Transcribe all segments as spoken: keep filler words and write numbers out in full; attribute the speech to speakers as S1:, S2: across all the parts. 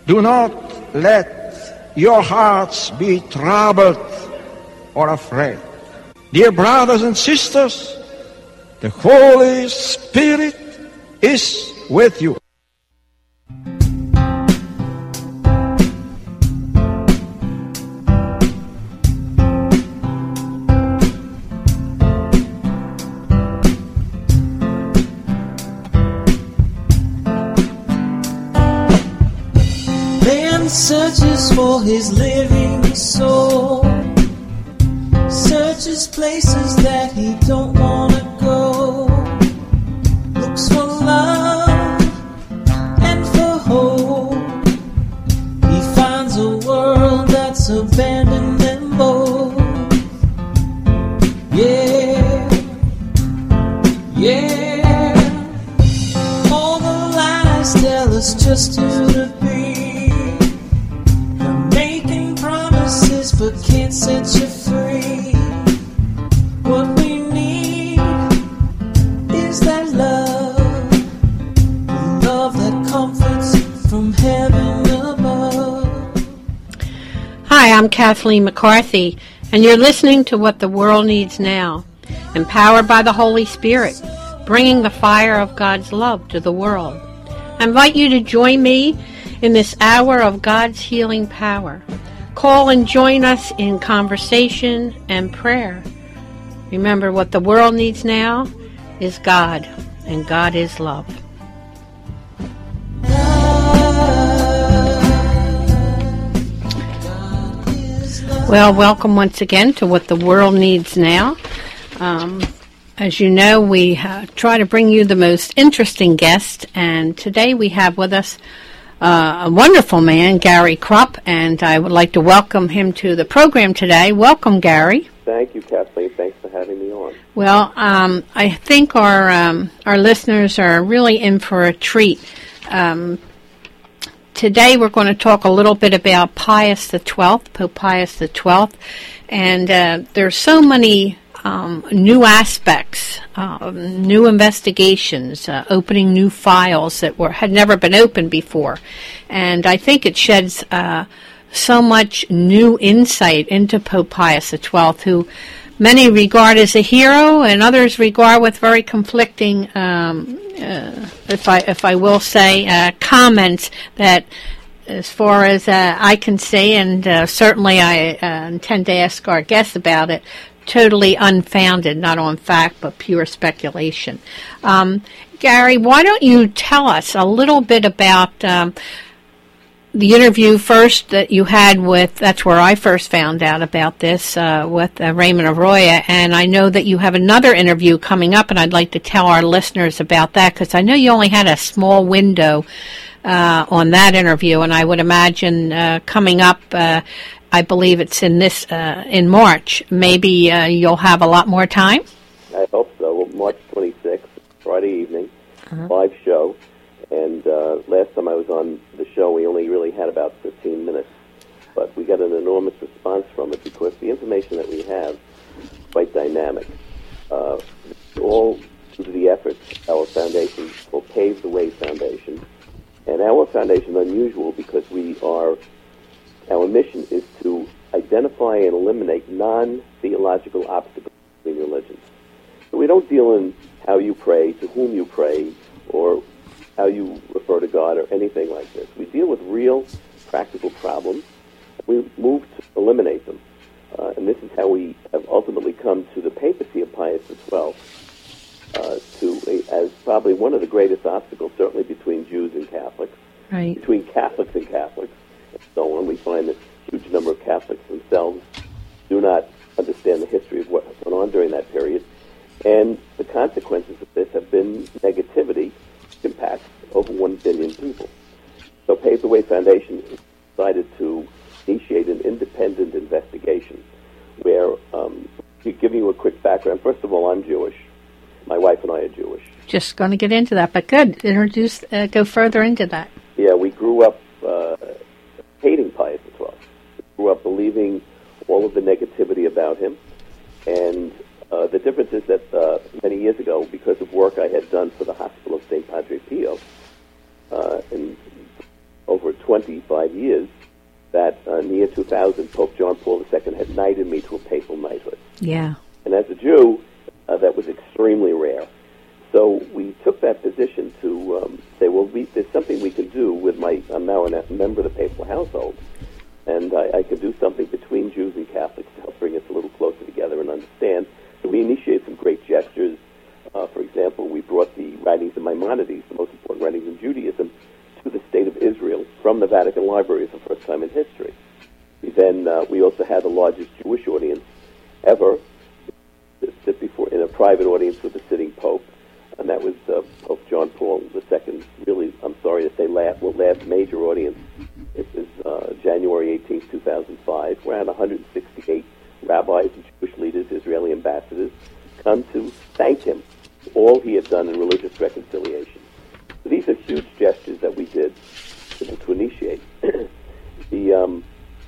S1: Do not let your hearts be troubled or afraid. Dear brothers and sisters, the Holy Spirit is with you.
S2: Man searches for his living soul, searches places that he don't want to go, looks for love and for hope. He finds a world that's abandoned them both. Yeah, yeah. All the lies tell us just who to be. They're making promises but can't set you free. What we need is that love, the love that comforts from heaven above.
S3: Hi, I'm Kathleen McCarthy, and you're listening to What the World Needs Now, empowered by the Holy Spirit, bringing the fire of God's love to the world. I invite you to join me in this hour of God's healing power. Call and join us in conversation and prayer. Remember, what the world needs now is God, and God is love. Well, welcome once again to What the World Needs Now. Um, as you know, we uh, try to bring you the most interesting guests, and today we have with us uh, a wonderful man, Gary Krupp, and I would like to welcome him to the program today. Welcome, Gary.
S4: Thank you, Kathleen. Thanks for having me on.
S3: Well, um, I think our um, our listeners are really in for a treat. Um, today we're going to talk a little bit about Pius the twelfth, Pope Pius the twelfth, and uh, there's so many um, new aspects, uh, new investigations, uh, opening new files that were had never been opened before, and I think it sheds Uh, so much new insight into Pope Pius the twelfth, who many regard as a hero and others regard with very conflicting, um, uh, if I if I will say, uh, comments that, as far as uh, I can say, and uh, certainly I uh, intend to ask our guests about it, totally unfounded, not on fact, but pure speculation. Um, Gary, why don't you tell us a little bit about um, the interview first that you had with, that's where I first found out about this, uh, with uh, Raymond Arroyo, and I know that you have another interview coming up, and I'd like to tell our listeners about that, because I know you only had a small window uh, on that interview, and I would imagine uh, coming up, uh, I believe it's in this, uh, in March, maybe uh, you'll have a lot more time?
S4: I hope so. March twenty-sixth, Friday evening, uh-huh. live show. And uh, last time I was on the show, we only really had about fifteen minutes. But we got an enormous response from it because the information that we have is quite dynamic. Uh, all due to the efforts, our foundation will Pave the Way Foundation. And our foundation is unusual because we are, our mission is to identify and eliminate non-theological obstacles between religions. So we don't deal in how you pray, to whom you pray, or how you refer to God or anything like this. We deal with real, practical problems. We move to eliminate them. Uh, and this is how we have ultimately come to the papacy of Pius the twelfth, uh, to a, as probably one of the greatest obstacles, certainly between Jews and Catholics,
S3: right.
S4: between Catholics and Catholics, and so on. We find that a huge number of Catholics themselves do not understand the history of what went on during that period. And the consequences of this have been negativity, impacts over one billion people. So Pave the Way Foundation decided to initiate an independent investigation where, um, giving you a quick background, first of all, I'm Jewish. My wife and I are Jewish.
S3: Just going to get into that, but good. Introduce, uh, go further into that.
S4: Yeah, we grew up uh, hating Pius the twelfth. We grew up believing all of the negativity about him. And uh, the difference is that uh, many years ago, because of work I had done for the Hospital of Saint Padre Pio, uh, in over twenty twenty-five years that uh, in the year two thousand, Pope John Paul the Second had knighted me to a papal knighthood.
S3: Yeah.
S4: And as a Jew, uh, that was extremely rare. So we took that position to um, say, well, we, there's something we can do with my, I'm now a member of the papal household, and I, I could do something between Jews and Catholics to help bring us a little closer together and understand. So we initiated some great gestures. Uh, for example, we brought the writings of Maimonides, the most important writings in Judaism, to the state of Israel from the Vatican Library for the first time in history. We then, uh, we also had the largest Jewish audience ever sit before in a private audience with the sitting Pope, and that was uh, Pope John Paul the Second. Really, I'm sorry to say, last, well, last major audience. It was uh, January eighteenth, two thousand five. We had one hundred sixty-eight rabbis and Jewish leaders, Israeli ambassadors, come to thank him for all he had done in religious reconciliation. So these are huge gestures that we did to, to initiate. the um,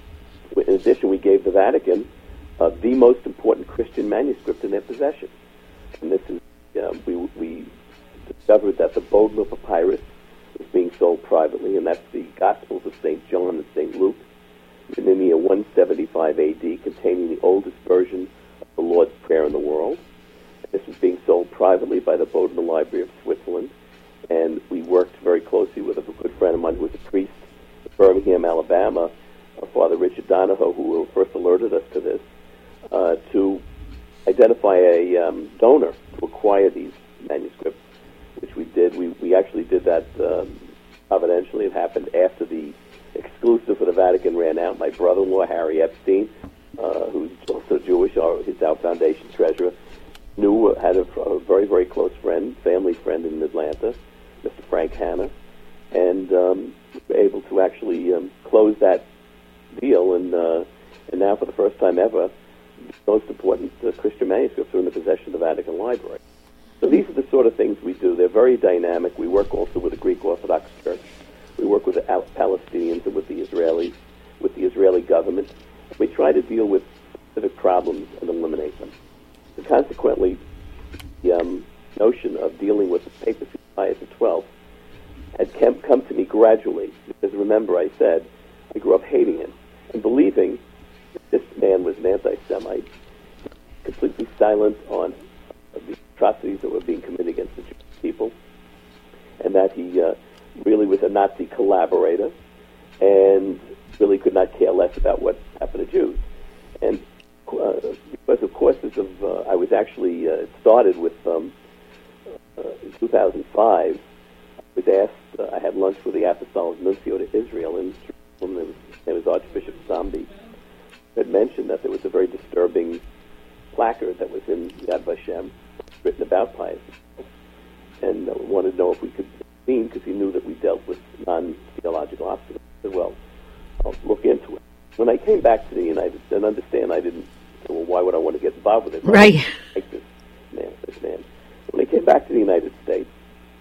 S4: in addition, we gave the Vatican Uh, the most important Christian manuscript in their possession. And this is, uh, we, we discovered that the Bodmer Papyrus was being sold privately, and that's the Gospels of Saint John and Saint Luke, written in the year one seventy-five A D, containing the oldest version of the Lord's Prayer in the world. This was being sold privately by the Bodmer Library of Switzerland, and we worked very closely with a good friend of mine who was a priest in Birmingham, Alabama, uh, Father Richard Donahoe, who first alerted us to this, Uh, to identify a um, donor to acquire these manuscripts, which we did. We, we actually did that um, providentially. It happened after the exclusive for the Vatican ran out. My brother-in-law, Harry Epstein, uh, who's also Jewish, our, his Our Foundation treasurer, knew, had a, a very, very close friend, family friend in Atlanta, Mister Frank Hanna, and um, we were able to actually um, close that deal, and, uh, and now for the first time ever, most important uh, Christian manuscripts are in the possession of the Vatican Library. So these are the sort of things we do. They're very dynamic. We work also with the Greek Orthodox Church. We work with the Palestinians and with the Israelis, with the Israeli government. We try to deal with specific problems and eliminate them. So consequently, the um, notion of dealing with the papacy of Pius the twelfth had come to me gradually, because remember I said I grew up hating him and believing this man was an anti-Semite, completely silent on the atrocities that were being committed against the Jewish people, and that he uh, really was a Nazi collaborator and really could not care less about what happened to Jews. And uh, because, of course, as of, uh, I was actually uh, started with, um, uh, in two thousand five, I was asked, uh, I had lunch with the Apostolic Nuncio to Israel in Jerusalem. His name was Archbishop Zambi. Had mentioned that there was a very disturbing placard that was in Yad Vashem written about Pius, and uh, wanted to know if we could see, because he knew that we dealt with non-theological obstacles. I said, well, I'll look into it. When I came back to the United States, and understand I didn't, well, why would I want to get involved with it?
S3: Right.
S4: Like this man, this man. When I came back to the United States,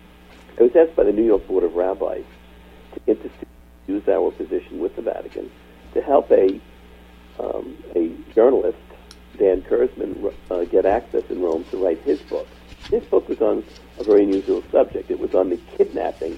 S4: I was asked by the New York Board of Rabbis to intercede, use our position with the Vatican to help a Um, a journalist, Dan Kurzman, uh, get access in Rome to write his book. His book was on a very unusual subject. It was on the kidnapping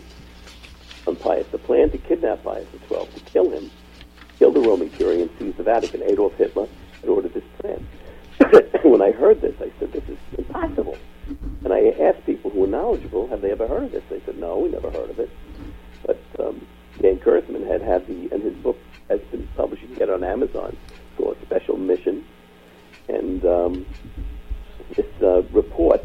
S4: of Pius, the plan to kidnap Pius the twelfth, to kill him, kill the Roman Curie, and seize the Vatican. Adolf Hitler had ordered this plan. When I heard this, I said, this is impossible. And I asked people who were knowledgeable, have they ever heard of this? They said, no, we never heard of it. But um, Dan Kurzman had had the, and his book has been published. You can get it on Amazon. It's called Special Mission. And um, this uh, report,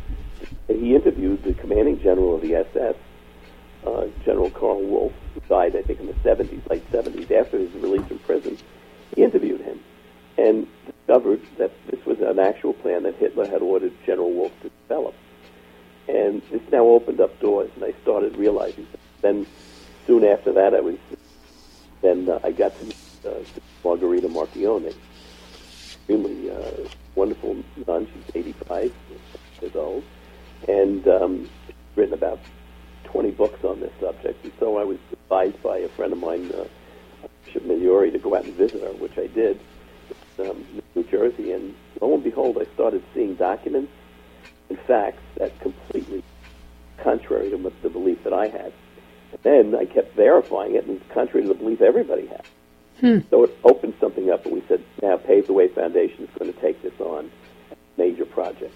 S4: he interviewed the commanding general of the S S, uh, General Karl Wolff, who died, I think, in the seventies, late seventies, after his release from prison. He interviewed him and discovered that this was an actual plan that Hitler had ordered General Wolff to develop. And this now opened up doors, and I started realizing that. Then soon after that, I was Then uh, I got to meet uh, Margarita Marchione, extremely uh, wonderful nun. She's eighty-five years old, and um, she's written about twenty books on this subject. And so I was advised by a friend of mine, uh, Bishop Migliori, to go out and visit her, which I did, in um, New Jersey. And lo and behold, I started seeing documents and facts that completely contrary to the belief that I had. And then I kept verifying it, and it's contrary to the belief everybody had.
S3: Hmm.
S4: So it opened something up, and we said, now Pave the Way Foundation is going to take this on, major project.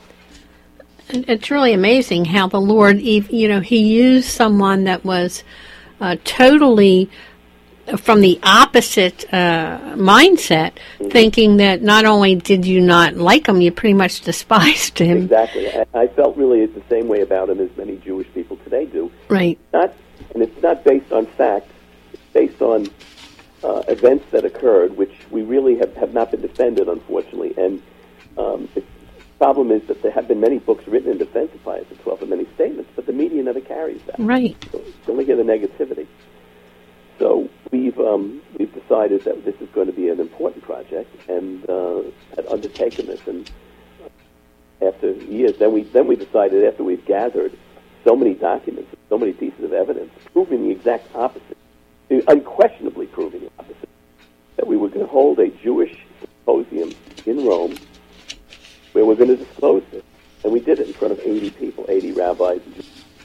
S3: It's really amazing how the Lord, you know, He used someone that was uh, totally from the opposite uh, mindset, mm-hmm. thinking that not only did you not like him, you pretty much despised him.
S4: Exactly. I, I felt really the same way about him as many Jewish people today do.
S3: Right.
S4: Not, and it's not based on fact. It's based on uh, events that occurred, which we really have, have not been defended, unfortunately. And um, the problem is that there have been many books written in defense of Pius the twelfth and many statements, but the media never carries that.
S3: Right.
S4: So you only get the negativity. So we've um, we've decided that this is going to be an important project, and uh, had undertaken this. And after years, then we then we decided after we've gathered so many documents, so many pieces of evidence, proving the exact opposite, unquestionably proving the opposite, that we were going to hold a Jewish symposium in Rome where we're going to disclose this, and we did it in front of eighty people, eighty rabbis and Jews.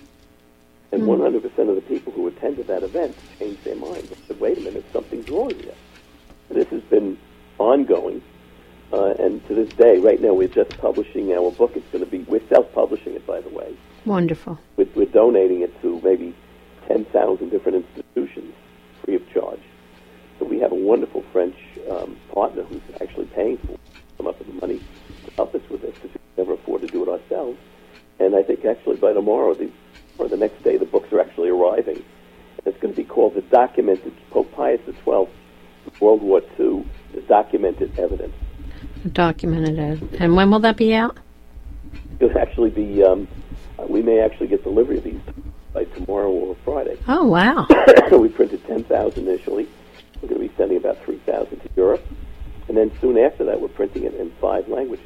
S4: And one hundred percent of the people who attended that event changed their minds and said, wait a minute, something's wrong here. And this has been ongoing. Uh, and to this day, right now, we're just publishing our book. It's going to be, we're self-publishing it, by the way.
S3: Wonderful.
S4: We're, we're donating it to maybe ten thousand different institutions free of charge. So we have a wonderful French um, partner who's actually paying for it, come up with the money to help us with this, because we can never afford to do it ourselves. And I think actually by tomorrow, the or the next day, the books are actually arriving. And it's going to be called The Documented, Pope Pius the twelfth, World War Two, The Documented Evidence.
S3: Documented evidence. And when will that be out?
S4: It'll actually be, um, uh, we may actually get delivery of these by tomorrow or Friday.
S3: Oh, wow.
S4: We printed ten thousand initially. We're going to be sending about three thousand to Europe. And then soon after that, we're printing it in five languages.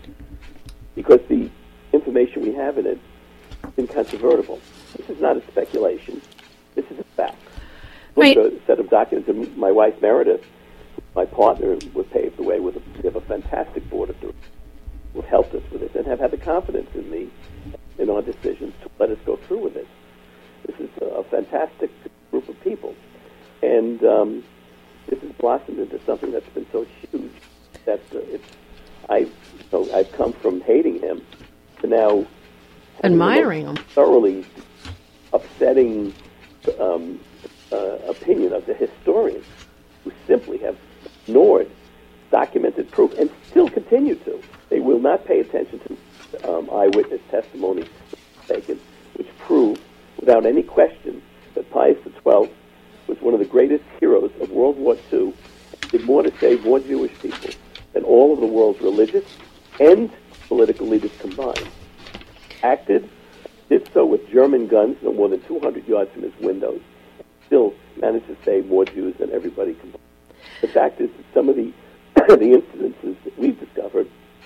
S4: Because the information we have in it incontrovertible. This is not a speculation. This is a fact. Look
S3: Right.
S4: at a set of documents. And my wife Meredith, my partner, would pave the way with a, we have a fantastic board of directors who have helped us with this and have had the confidence in me in our decisions to let us go through with this. This is a, a fantastic group of people, and um, this has blossomed into something that's been so huge that uh, it's. I've you know, I've come from hating him to now
S3: admiring him.
S4: Thoroughly upsetting um, uh, opinion of the historians who simply have ignored documented proof and still continue to. They will not pay attention to um, eyewitness testimony taken, which prove without any question that Pius the twelfth was one of the greatest heroes of World War Two, did more to save more Jewish people than all of the world's religious and political leaders combined. Acted, did so with German guns no more than two hundred yards from his windows, still managed to save more Jews than everybody combined. The fact is that some of the the incidences that we've discovered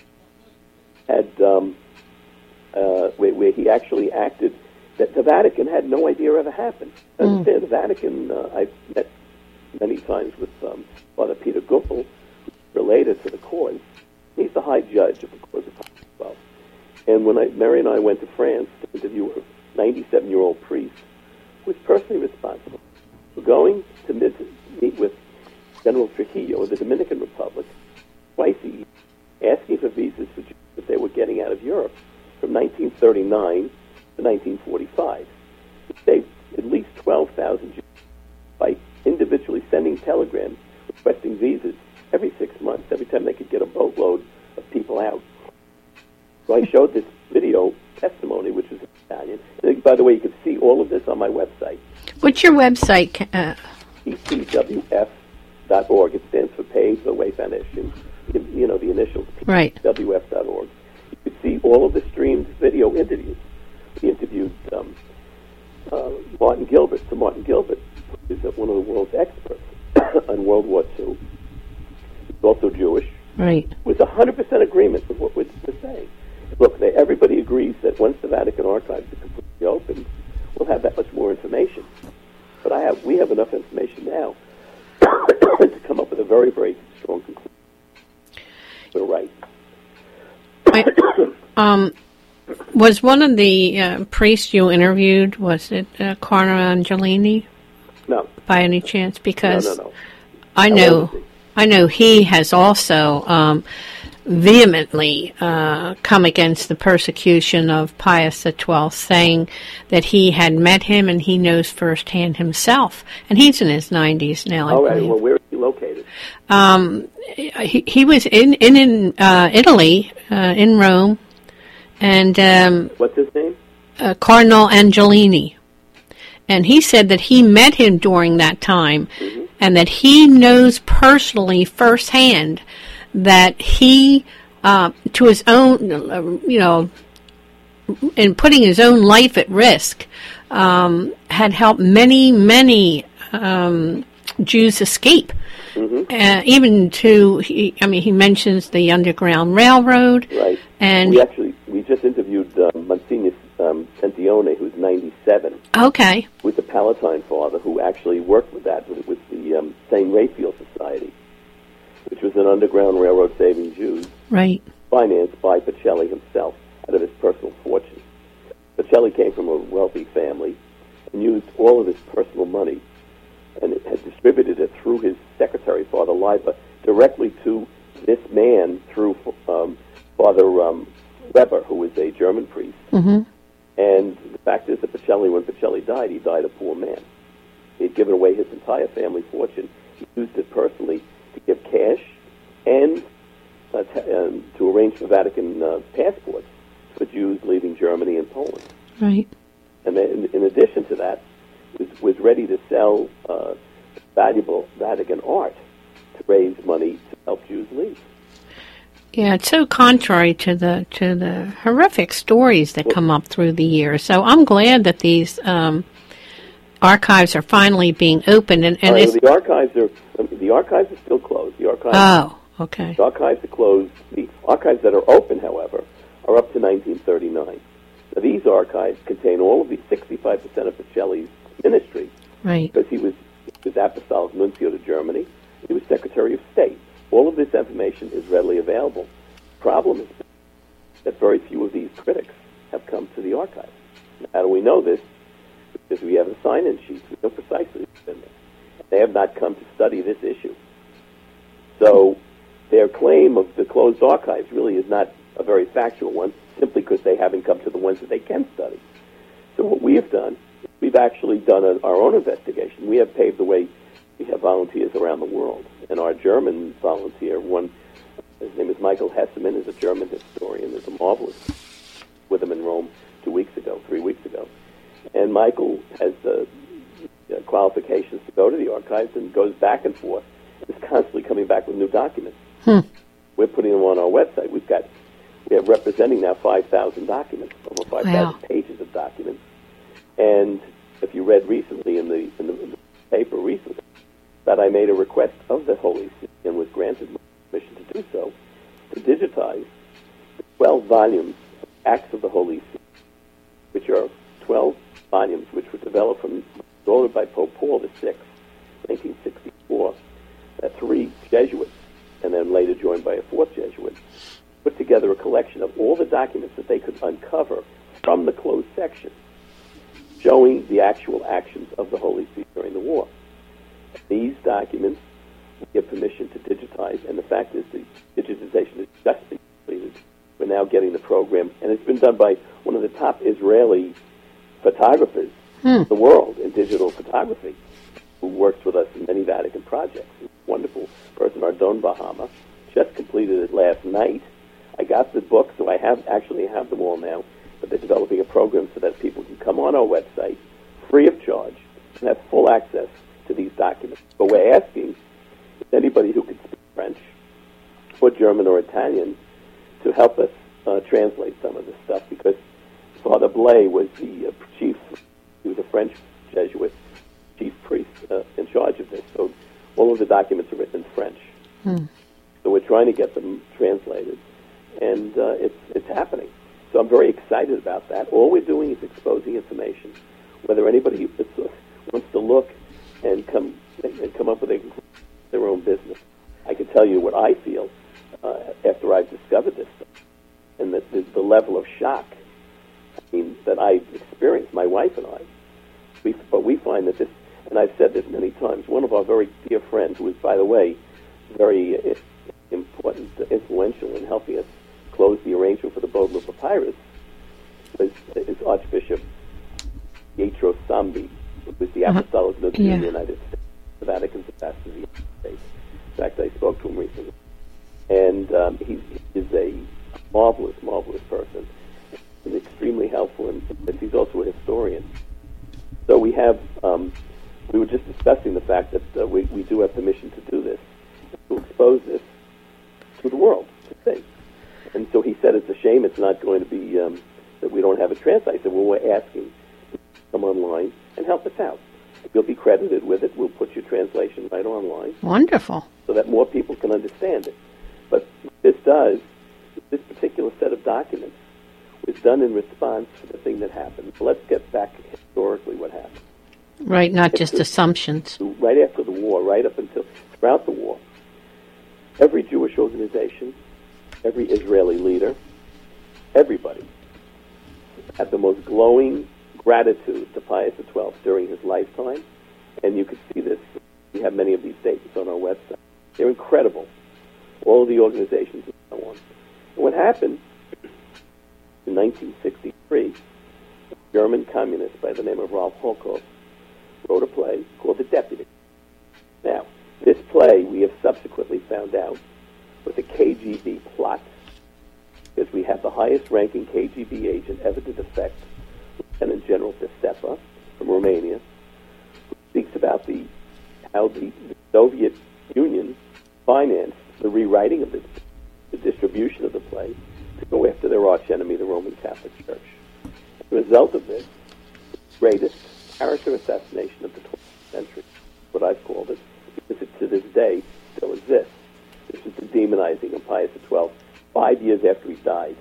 S4: had um, uh, where, where he actually acted that the Vatican had no idea ever happened. Mm. Understand, the Vatican, uh, I've met many times with um, Father Peter Guppel, related to the cause. He's the high judge of the cause of Pius the twelfth. And when I, Mary and I went to France to interview a ninety-seven-year-old priest who was personally responsible for going to meet, meet with General Trujillo of the Dominican Republic twice a year, asking for visas for Jews that they were getting out of Europe from nineteen thirty-nine to nineteen forty-five. He saved at least twelve thousand Jews by individually sending telegrams requesting visas every six months, every time they could get a boatload of people out. So I showed this video testimony, which is in Italian. And by the way, you can see all of this on my website.
S3: What's your website? Uh...
S4: P C W F dot org. It stands for Pave the Way Foundation. You know, the initials.
S3: Right.
S4: P C W F dot org. You can see all of the streamed video interviews. We interviewed um, uh, Martin Gilbert. So Martin Gilbert is one of the world's experts on World War Two. He's also Jewish.
S3: Right.
S4: With one hundred percent agreement with what we're saying. Look, they, everybody agrees that once the Vatican archives are completely opened, we'll have that much more information. But I have, we have enough information now to come up with a very, very strong conclusion. We're right.
S3: I, um, Was one of the uh, priests you interviewed, was it uh, Cardinal Angelini?
S4: No.
S3: By any chance? Because
S4: no, no, no.
S3: I know, I know he has also um, vehemently uh, come against the persecution of Pius the twelfth, saying that he had met him and he knows firsthand himself. And he's in his nineties now, I
S4: All right.
S3: believe.
S4: Well, where is he located?
S3: Um, he, he was in in, in uh, Italy, uh, in Rome, and um,
S4: What's his name?
S3: uh, Cardinal Angelini. And he said that he met him during that time,
S4: Mm-hmm.
S3: and that he knows personally firsthand that he, uh, to his own, uh, you know, in putting his own life at risk, um, had helped many, many um, Jews escape.
S4: Mm-hmm.
S3: Uh, even to, he, I mean, he mentions the Underground Railroad.
S4: Right.
S3: And
S4: we actually we just interviewed uh, Monsignor um, Sentione, who's ninety-seven.
S3: Okay.
S4: With the Palatine Father, who actually worked with that, with, with the um, Saint Raphael Society, which was an Underground Railroad saving Jews,
S3: Right.
S4: financed by Pacelli himself out of his personal fortune. Pacelli came from a wealthy family and used all of his personal money and had distributed it through his secretary, Father Leiber, directly to this man through um, Father um, Weber, who was a German priest.
S3: Mm-hmm.
S4: And the fact is that Pacelli, when Pacelli died, he died a poor man. He had given away his entire family fortune. He used it personally to give cash and uh, t- um, to arrange for Vatican uh, passports for Jews leaving Germany and Poland.
S3: Right.
S4: And then, in, in addition to that, was, was ready to sell uh, valuable Vatican art to raise money to help Jews leave.
S3: Yeah, it's so contrary to the to the horrific stories that come up through the years. So I'm glad that these um, archives are finally being opened. And, and
S4: uh,
S3: it's,
S4: the archives are um, the archives are still closed. The archives.
S3: Oh, okay.
S4: The archives are closed. The archives that are open, however, are up to nineteen thirty-nine. Now, these archives contain all of the sixty-five percent of Pacelli's ministry,
S3: Right.
S4: because he was, he was Apostolic Nuncio to Germany. He was Secretary of State. All of this information is readily available. The problem is that very few of these critics have come to the archives. Now, how do we know this? Because we have the sign-in sheets. We know precisely what's in there. They have not come to study this issue. So their claim of the closed archives really is not a very factual one, simply because they haven't come to the ones that they can study. So what we have done, we've actually done a, our own investigation. We have paved the way. We have volunteers around the world. And our German volunteer, one, his name is Michael Hesseman, is a German historian. There's a marvelous with him in Rome two weeks ago, three weeks ago. And Michael has the uh, qualifications to go to the archives and goes back and forth. Is constantly coming back with new documents.
S3: Hmm.
S4: We're putting them on our website. We've got, we are representing now five thousand documents, over five thousand
S3: Wow.
S4: pages of documents. And if you read recently in the, in the, in the paper recently, that I made a request of the Holy See and was granted permission to do so, to digitize the twelve volumes of Acts of the Holy See, which are twelve volumes which were developed from, ordered by Pope Paul the Sixth, nineteen sixty-four, that three Jesuits, and then later joined by a fourth Jesuit, put together a collection of all the documents that they could uncover from the closed section, showing the actual actions of the Holy See during the war. These documents we give permission to digitize, and the fact is the digitization is just been completed. We're now getting the program, and it's been done by one of the top Israeli photographers
S3: Hmm.
S4: in the world in digital photography, who works with us in many Vatican projects. He's a wonderful person, Ardon Bahama. Just completed it last night. I got the book, so I have actually have them all now, but they're developing a program so that people can come on our website free of charge and have full access to these documents. But we're asking anybody who can speak French or German or Italian to help us uh, translate some of this stuff, because Father Blay was the uh, chief, he was a French Jesuit, chief priest uh, in charge of this. So all of the documents are written in French.
S3: Hmm.
S4: So we're trying to get them translated, and uh, it's, it's happening. So I'm very excited about that. All we're doing is exposing information. Whether anybody wants to look and come and come up with a, their own business, I can tell you what I feel uh, after I've discovered this stuff, and the, the, the level of shock I mean, that I've experienced, my wife and I. We, but we find that this, and I've said this many times, one of our very dear friends, who is, by the way, very uh, important, uh, influential in helping us close the arrangement for the Bodleian Papyrus, was, is Archbishop Pietro Sambi, who was the
S3: Uh-huh.
S4: Apostolic Nuncio
S3: Yeah.
S4: in the United States, the Vatican's ambassador to the United States. In fact, I spoke to him recently. And um, he, he is a marvelous, marvelous person. He's extremely helpful, and he's also a historian. So we have, um, we were just discussing the fact that uh, we, we do have permission to do this, to expose this to the world, to see. And so he said it's a shame it's not going to be, um, that we don't have a translate. I said, well, we're asking you to come online and help us out. You'll be credited with it. We'll put your translation right online
S3: Wonderful.
S4: so that more people can understand it. But what this does, this particular set of documents was done in response to the thing that happened. So let's get back historically what happened.
S3: Right, not just assumptions.
S4: Right after the war, right up until throughout the war, every Jewish organization, every Israeli leader, everybody had the most glowing gratitude to Pius the twelfth during his lifetime. And you can see this. We have many of these statements on our website. They're incredible. All of the organizations and so on. And what happened in nineteen sixty-three, a German communist by the name of Ralph Holkov wrote a play called The Deputy. Now, this play, we have subsequently found out, was a K G B plot, because we have the highest-ranking K G B agent ever to defect, Lieutenant General Pastepa from Romania, who speaks about the how the, the Soviet Union financed the rewriting of this, the distribution of the play, to go after their archenemy, the Roman Catholic Church. As a result of this, the greatest character assassination of the twentieth century, what I've called it, because it to this day still exists. This is the demonizing of Pius the twelfth, five years after he died.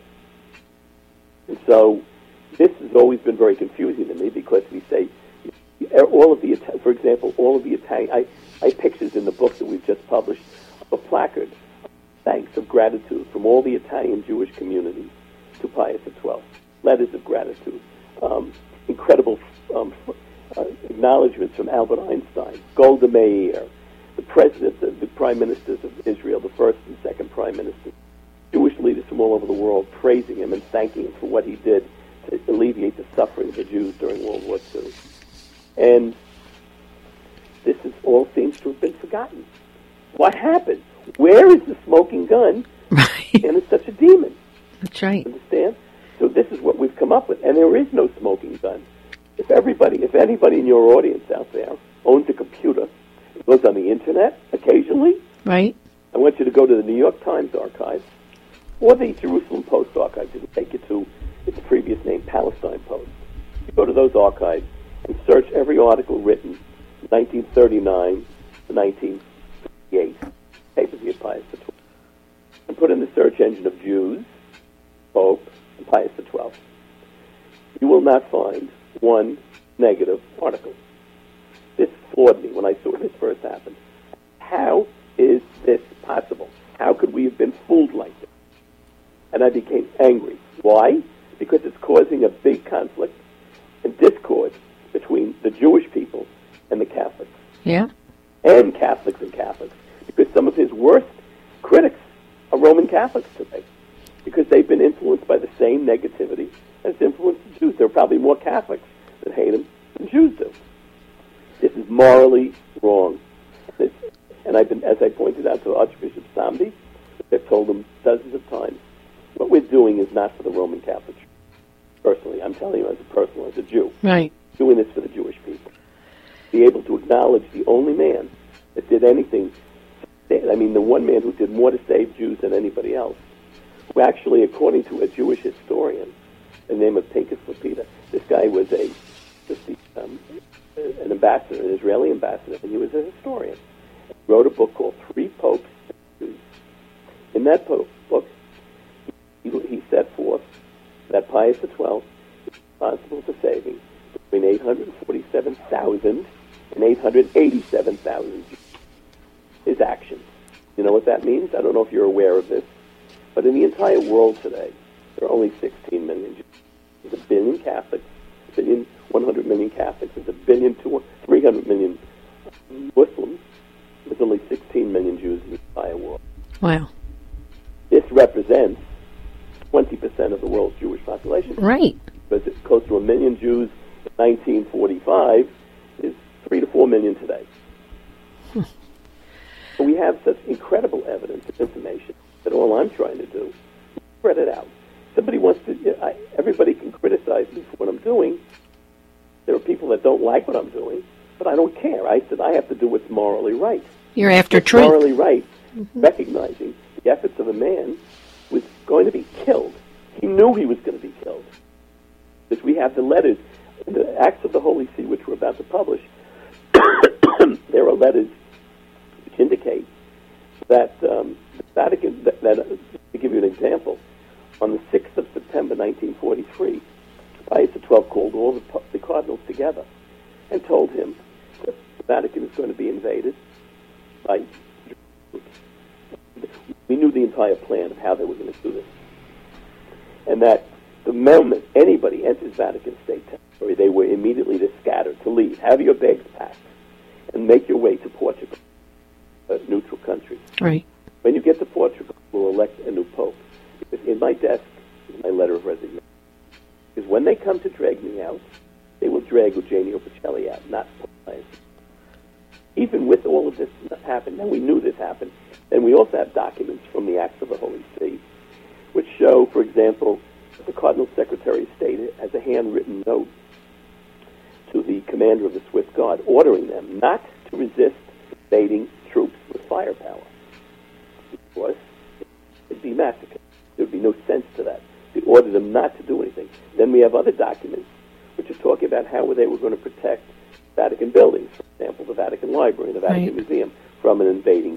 S4: And so this has always been very confusing to me, because we say all of the, for example, all of the Italian, I, I have pictures in the book that we've just published of a placard, thanks of gratitude from all the Italian Jewish communities to Pius the twelfth, letters of gratitude, um, incredible um, uh, acknowledgments from Albert Einstein, Golda Meir, the president, the, the prime ministers of Israel, the first and second prime ministers, Jewish leaders from all over the world praising him and thanking him for what he did to alleviate the suffering of the Jews during World War Two. And this is all seems to have been forgotten. What happened? Where is the smoking gun?
S3: Right.
S4: And it's such a demon.
S3: That's right.
S4: Understand? So this is what we've come up with, and there is no smoking gun. If everybody, if anybody in your audience out there owns a computer, goes on the internet occasionally,
S3: Right.
S4: I want you to go to the New York Times archives or the Jerusalem Post archives. It'll take you to its previous name, Palestine Post. You go to those archives and search every article written from nineteen thirty-nine to nineteen fifty-eight, papers of Pius the twelfth, and put in the search engine of Jews, Pope, and Pius the twelfth. You will not find one negative article. This floored me when I saw this first happen. How is this possible? How could we have been fooled like this? And I became angry. Why? Because it's causing a big conflict and discord between the Jewish people and the Catholics.
S3: Yeah.
S4: And Catholics and Catholics. Because some of his worst critics are Roman Catholics today. Because they've been influenced by the same negativity as influenced the Jews. There are probably more Catholics that hate him than Jews do. This is morally wrong. This, and I've been, as I pointed out to Archbishop Sambi, I've told him dozens of times, what we're doing is not for the Roman Catholic Church. Personally, I'm telling you as a person, as a Jew,
S3: Right.
S4: doing this for the Jewish people. Be able to acknowledge the only man that did anything, I mean, the one man who did more to save Jews than anybody else, who actually, according to a Jewish historian, the name of Pinchas Lapida, this guy was a, just the, um, an ambassador, an Israeli ambassador, and he was a historian. He wrote a book called Three Popes and Jews. In that po- book, he, he set forth that Pius the twelfth is responsible for saving between eight hundred forty-seven thousand and eight hundred eighty-seven thousand Jews. His actions. You know what that means? I don't know if you're aware of this, but in the entire world today, there are only sixteen million Jews. There's a billion Catholics, a billion, one hundred million Catholics. There's a billion, two, three hundred million Muslims. There's only sixteen million Jews in the entire world.
S3: Wow.
S4: This represents twenty percent of the world's Jewish population.
S3: Right.
S4: Because it's close to a million Jews in nineteen forty-five is three to four million today. Hmm. So we have such incredible evidence and information that all I'm trying to do is spread it out. Somebody wants to, I, everybody can criticize me for what I'm doing. There are people that don't like what I'm doing, but I don't care. I said I have to do what's morally right.
S3: You're after
S4: what's
S3: truth.
S4: Morally right, mm-hmm. recognizing the efforts of a man who was going to be killed. He knew he was going to be killed. Because we have the letters, the Acts of the Holy See, which we're about to publish. There are letters which indicate that um, the Vatican, that, that, uh, to give you an example, on the sixth of September, nineteen forty-three, Pius the twelfth called all the, the cardinals together and told him that the Vatican is going to be invaded by Jews. We knew the entire plan of how they were going to do this. And that the moment anybody enters Vatican State territory, they were immediately to scatter, to leave. Have your bags packed and make your way to Portugal, a neutral country.
S3: Right.
S4: When you get to Portugal, we'll elect a new pope. Because in my desk is my letter of resignation. Because when they come to drag me out, they will drag Eugenio Pacelli out, not Pope Pius. Even with all of this happened, and we knew this happened, and we also have documents from the Acts of the Holy See, which show, for example, that the Cardinal Secretary of State has a handwritten note to the commander of the Swiss Guard, ordering them not to resist invading troops with firepower. Because it'd be massacre. There would be no sense to that. They ordered them not to do anything. Then we have other documents which are talking about how they were going to protect Vatican buildings, for example, the Vatican Library and the Vatican right. Museum, from an invading.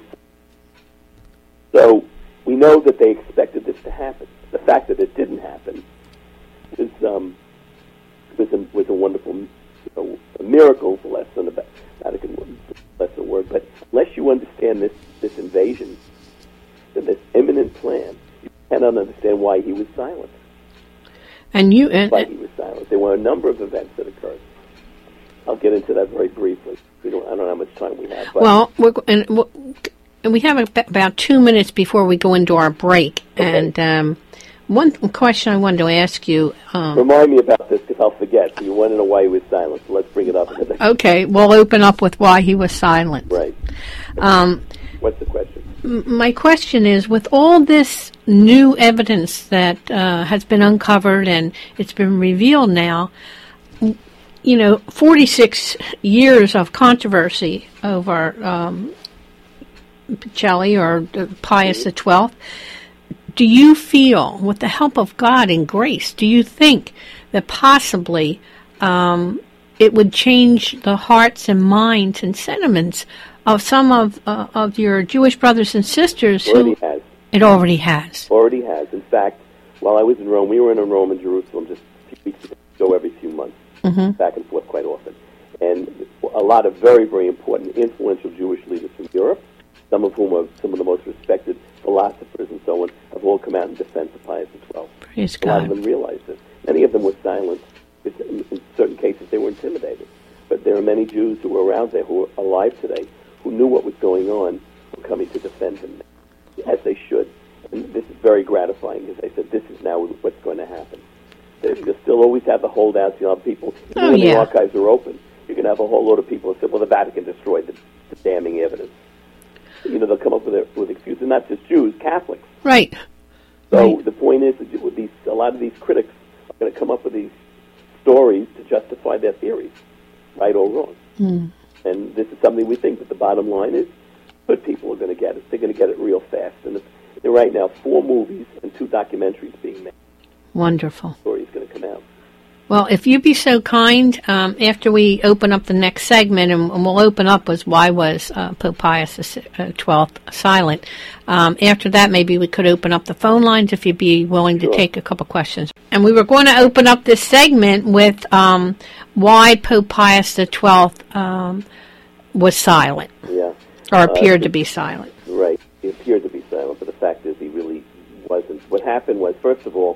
S4: So we know that they expected this to happen. The fact that it didn't happen was um, was, a, was a wonderful you know, a miracle, for less than a Vatican less than a word. But unless you understand this this invasion and this imminent plan, you cannot understand why he was silent.
S3: And you and
S4: why he was silent. There were a number of events that occurred. I'll get into that very briefly. We don't, I don't know how much time we have. But
S3: well, we're, and, and we have a, about two minutes before we go into our break.
S4: Okay.
S3: And um, one question I wanted to ask you. Um,
S4: Remind me about this because I'll forget. So you want to know why he was silent. So let's bring it up.
S3: Okay, we'll open up with why he was silent.
S4: Right.
S3: Um,
S4: What's the question?
S3: M- my question is, with all this new evidence that uh, has been uncovered and it's been revealed now, you know, forty-six years of controversy over um, Pacelli or uh, Pius the twelfth, do you feel, with the help of God and grace, do you think that possibly um, it would change the hearts and minds and sentiments of some of uh, of your Jewish brothers and sisters?
S4: It already
S3: who
S4: has.
S3: It already has.
S4: Already has. In fact, while I was in Rome, we were in Rome and Jerusalem just a few weeks ago, go every few months. Mm-hmm. Back and forth quite often. And a lot of very, very important, influential Jewish leaders from Europe, some of whom are some of the most respected philosophers and so on, have all come out in defense of Pius the twelfth.
S3: Praise
S4: a
S3: God.
S4: lot of them realized this. Many of them were silent. In, in certain cases, they were intimidated. But there are many Jews who were around there who are alive today who knew what was going on, were coming to defend him, as they should. And this is very gratifying because they said, this is now what's going to happen. You'll still always have the holdouts. You'll have people, even
S3: oh,
S4: when
S3: yeah.
S4: the archives are open, you can have a whole load of people who say, well, the Vatican destroyed the, the damning evidence. You know, they'll come up with, a, with excuses, not just Jews, Catholics.
S3: Right.
S4: So
S3: right.
S4: the point is that with these, a lot of these critics are going to come up with these stories to justify their theories, right or wrong. Mm. And this is something we think, but the bottom line is good people are going to get it. They're going to get it real fast. And there are right now four movies and two documentaries being made.
S3: Wonderful.
S4: The story is going to come out.
S3: Well, if you'd be so kind, um, after we open up the next segment, and, and we'll open up with why was uh, Pope Pius the twelfth silent. Um, after that, maybe we could open up the phone lines if you'd be willing to
S4: sure.
S3: take a couple questions. And we were going to open up this segment with um, why Pope Pius the twelfth um, was silent.
S4: Yeah.
S3: Or appeared
S4: uh,
S3: to be silent.
S4: Right. He appeared to be silent, but the fact is he really wasn't. What happened was, first of all,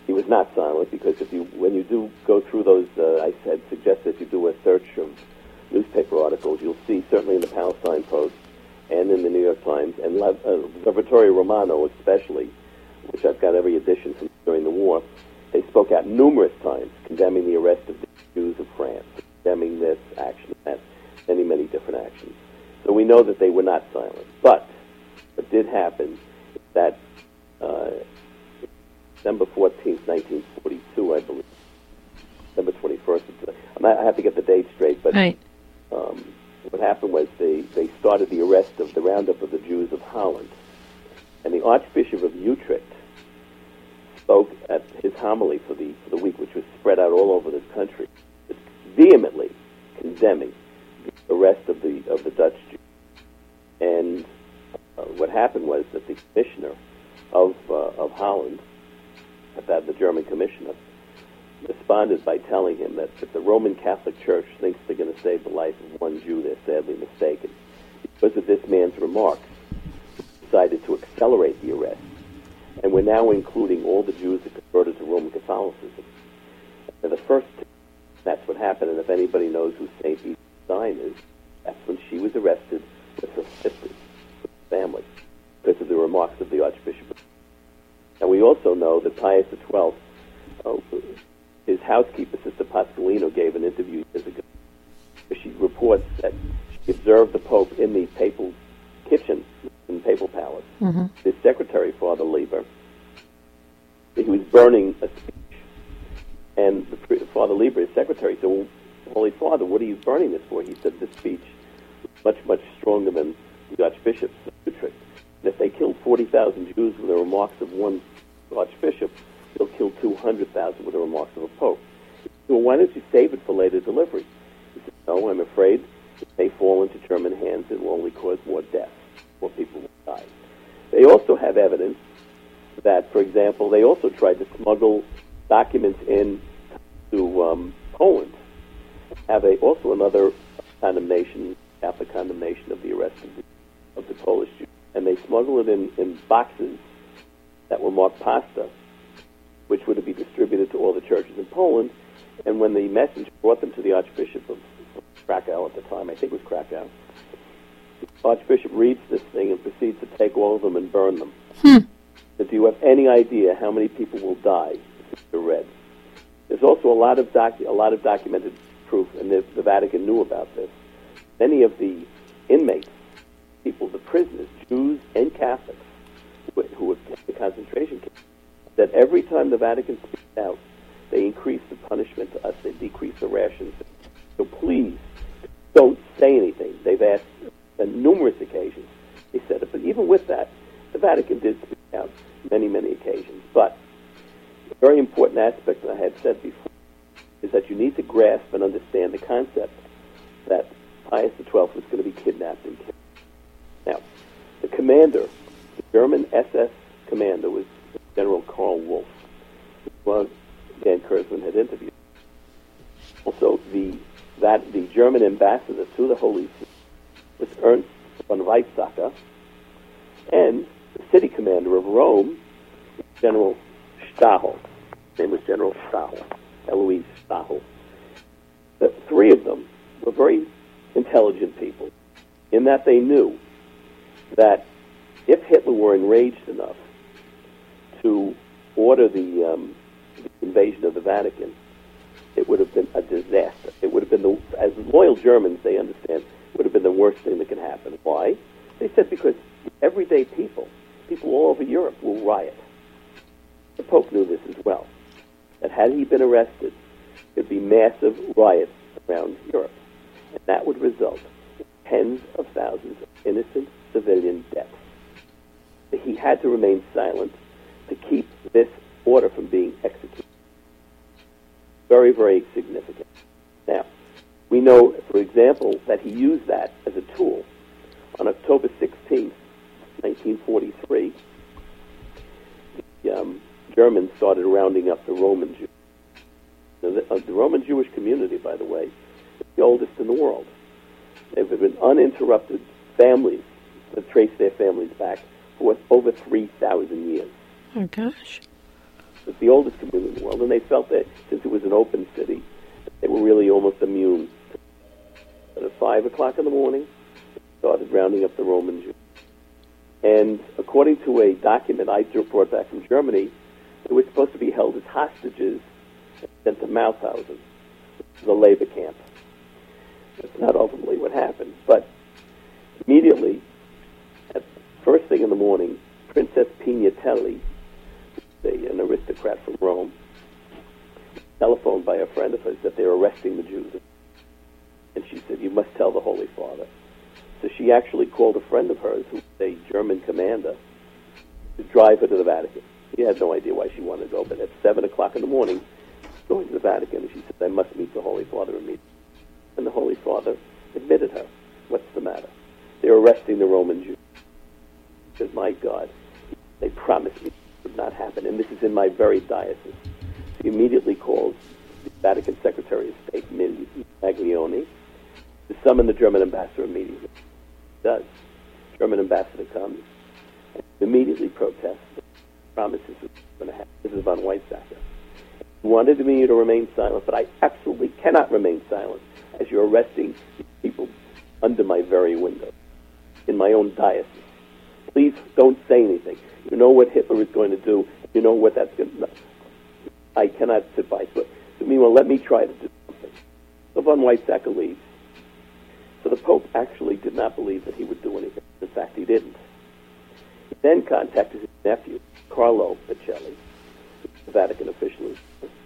S4: he was not silent, because if you, when you do go through those, uh, I said, suggest that you do a search of newspaper articles, you'll see, certainly in the Palestine Post and in the New York Times, and uh, L'Osservatore Romano especially, which I've got every edition from during the war, they spoke out numerous times condemning the arrest of the Jews of France, condemning this action, that, many, many different actions. So we know that they were not silent. But what did happen is that uh, December fourteenth, nineteen forty-two, I believe, December twenty-first, I have to get the date straight, but
S3: right.
S4: um, what happened was they, they started the arrest of the roundup of the Jews of Holland. And the Archbishop of Utrecht spoke at his homily for the, for the week, which was spread out all over this country, vehemently condemning the arrest of the of the Dutch Jews. And uh, what happened was that the commissioner of uh, of Holland, that the German commissioner, responded by telling him that if the Roman Catholic Church thinks they're going to save the life of one Jew, they're sadly mistaken. Because of this man's remarks, he decided to accelerate the arrest. And we're now including all the Jews that converted to Roman Catholicism. And the first, that's what happened. And if anybody knows who Saint Edith Stein is, that's when she was arrested with her sisters, with her family, because of the remarks of the Archbishop. And we also know that Pius the twelfth, uh, his housekeeper, Sister Pasqualino, gave an interview years ago where she reports that she observed the Pope in the papal kitchen in the Papal Palace. Mm-hmm. His secretary, Father Lieber, he was burning a speech. And the, Father Lieber, his secretary, said, well, Holy Father, what are you burning this for? He said, this speech was much, much stronger than the Archbishop's of Utrecht. And if they killed forty thousand Jews with the remarks of one Archbishop, they'll kill two hundred thousand with the remarks of a Pope. He said, well, why don't you save it for later delivery? He said, no, I'm afraid it may fall into German hands. It will only cause more deaths. More people will die. They also have evidence that, for example, they also tried to smuggle documents in to um, Poland. Have a, also another condemnation, Catholic condemnation of the arrest of the, of the Polish Jews. And they smuggled it in, in boxes that were marked pasta, which would be distributed to all the churches in Poland. And when the messenger brought them to the Archbishop of, of Krakow at the time, I think it was Krakow, the Archbishop reads this thing and proceeds to take all of them and burn them. Hmm. But do you have any idea how many people will die if they're read? There's also a lot of docu- a lot of documented proof, and the, the Vatican knew about this. Many of the inmates, people, the prisoners, Jews and Catholics, who, who were in the concentration camps, that every time the Vatican speaks out, they increase the punishment to us, they decrease the rations. So please, don't say anything. They've asked on numerous occasions. They said it, but even with that, the Vatican did speak out many, many occasions. But a very important aspect that I had said before is that you need to grasp and understand the concept that Pius the twelfth was going to be kidnapped and killed. Now, the commander, the German S S commander, was General Karl Wolff, who Dan Kurzman had interviewed. Also, the that the German ambassador to the Holy See was Ernst von Weizsäcker, and the city commander of Rome, General Stahel. His name was General Stahel, Eloise Stahel. The three of them were very intelligent people, in that they knew that if Hitler were enraged enough to order the, um, the invasion of the Vatican, it would have been a disaster. It would have been, the, as loyal Germans, they understand, it would have been the worst thing that could happen. Why? They said because everyday people, people all over Europe, will riot. The Pope knew this as well, that had he been arrested, there'd be massive riots around Europe, and that would result in tens of thousands of innocent civilian deaths. He had to remain silent to keep this order from being executed. Very, very significant. Now, we know, for example, that he used that as a tool. On October sixteenth, nineteen forty-three, the um, Germans started rounding up the Roman Jews. Now, the, uh, the Roman Jewish community, by the way, is the oldest in the world. They've been uninterrupted families that trace their families back for over three thousand years.
S3: Oh, gosh.
S4: was the oldest community in the world, and they felt that since it was an open city, they were really almost immune. But at five o'clock in the morning, they started rounding up the Roman Jews. And according to a document I brought back from Germany, they were supposed to be held as hostages and sent to Mauthausen, the labor camp. That's not ultimately what happened. But immediately, at first thing in the morning, Princess Pignatelli, an aristocrat from Rome, telephoned by a friend of hers that they're arresting the Jews. And she said, you must tell the Holy Father. So she actually called a friend of hers, who was a German commander, to drive her to the Vatican. He had no idea why she wanted to go, but at seven o'clock in the morning, going to the Vatican, and she said, I must meet the Holy Father immediately. And the Holy Father admitted her. What's the matter? They're arresting the Roman Jews. She said, my God, they promised me it would not happen, and this is in my very diocese. So he immediately calls the Vatican Secretary of State, Maglione, to summon the German ambassador immediately. He does. The German ambassador comes and immediately protests. Promises was going to happen. This is von Weizsäcker. He wanted me to remain silent, but I absolutely cannot remain silent as you're arresting people under my very window, in my own diocese. Please don't say anything. You know what Hitler is going to do. You know what that's going to do. I cannot sit by. So, so meanwhile, let me try to do something. So von Weizsäcker leaves. So the Pope actually did not believe that he would do anything. In fact, he didn't. He then contacted his nephew, Carlo Pacelli, the Vatican official,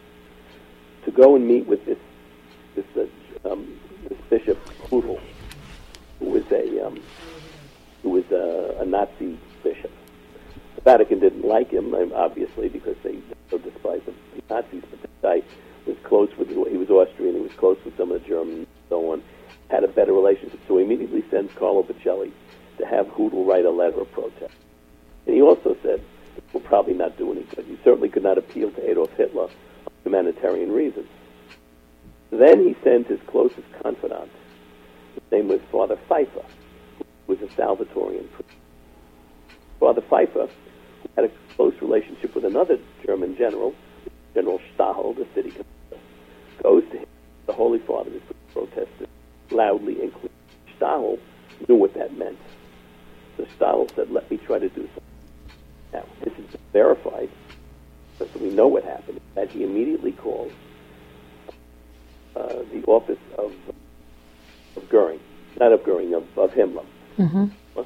S4: to go and meet with this this, uh, um, this Bishop Hudel, who was a um, who was a, a Nazi bishop. The Vatican didn't like him, obviously, because they so despised the Nazis. But this guy was close with he was Austrian. He was close with some of the Germans, and so on. Had a better relationship, so he immediately sends Carlo Pacelli to have Hudel write a letter of protest. And he also said, it will probably not do any good. You certainly could not appeal to Adolf Hitler for humanitarian reasons. Then he sends his closest confidant. His name was Father Pfeiffer, who was a Salvatorian priest. Father Pfeiffer, who had a close relationship with another German general, General Stahel, the city commander, goes to him. The Holy Father is protested loudly and clearly. Stahel knew what that meant. So Stahel said, let me try to do something. Now, this is verified, so we know what happened, that he immediately calls uh, the office of, of Goering, not of Goering, of, of Himmler,
S3: Mm-hmm.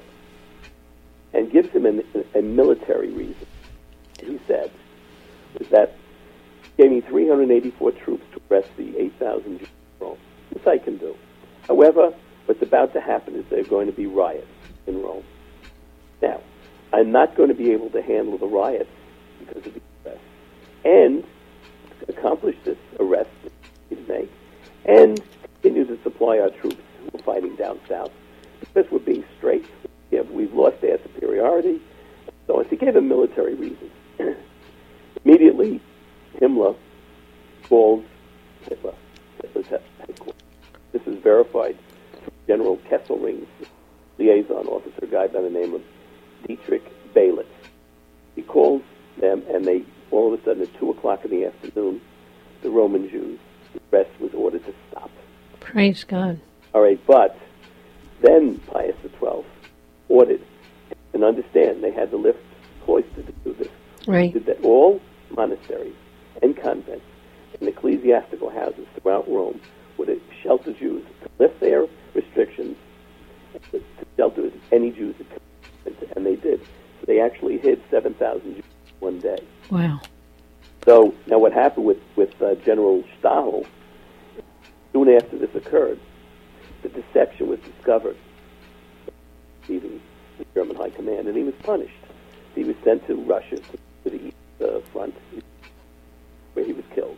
S4: and gives him an, a military reason. He said was that he gave me three hundred eighty-four troops to arrest the eight thousand Jews in Rome. This I can do. However, what's about to happen is there are going to be riots in Rome. Now, I'm not going to be able to handle the riots because of the arrest. And to accomplish this arrest that we need to make, and continue to supply our troops who are fighting down south, because we're being straight. We have, we've lost air superiority. So on. He gave a military reason. Immediately, Himmler calls Hitler, Hitler's headquarters. This is verified from General Kesselring's liaison officer, a guy by the name of Dietrich Baylitz. He calls them, and they, all of a sudden, at two o'clock in the afternoon, the Roman Jews, the rest was ordered to stop.
S3: Praise God.
S4: All right, but then Pius the twelfth ordered, and understand, they had to lift cloisters to do this.
S3: Right.
S4: Did that all monasteries and convents and ecclesiastical houses throughout Rome would shelter Jews, to lift their restrictions, to, to shelter any Jews that come, and they did. So they actually hid seven thousand Jews one day.
S3: Wow.
S4: So now what happened with, with uh, General Stahel, soon after this occurred, the deception was discovered, leaving the German High Command, and he was punished. He was sent to Russia, to, to the east uh, front, where he was killed.